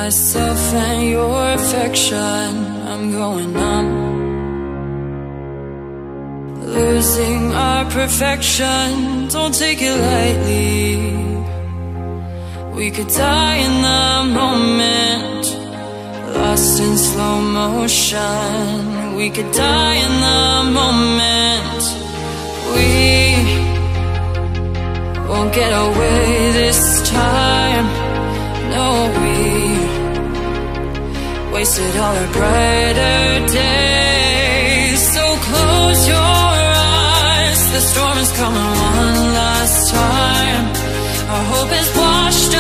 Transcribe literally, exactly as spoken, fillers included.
myself and your affection. I'm going numb, losing our perfection. Don't take it lightly. We could die in the moment, lost in slow motion. We could die in the moment. We won't get away this time. No, we wasted all our brighter days. So close your eyes, the storm is coming one last time. Our hope is washed